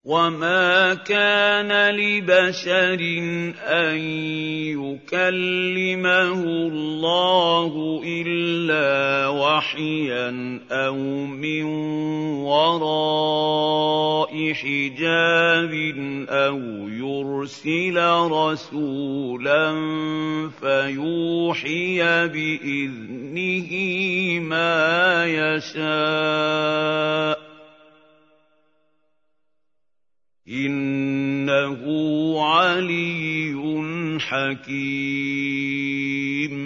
وَمَا كَانَ لِبَشَرٍ أَن يُكَلِّمَهُ اللَّهُ إِلَّا وَحْيًا أَوْ مِن وَرَاءِ حِجَابٍ أَوْ يُرْسِلَ رَسُولًا فَيُوحِيَ بِإِذْنِهِ مَا يَشَاءُ ۚ إِنَّهُ عَلِيٌّ حَكِيمٌ.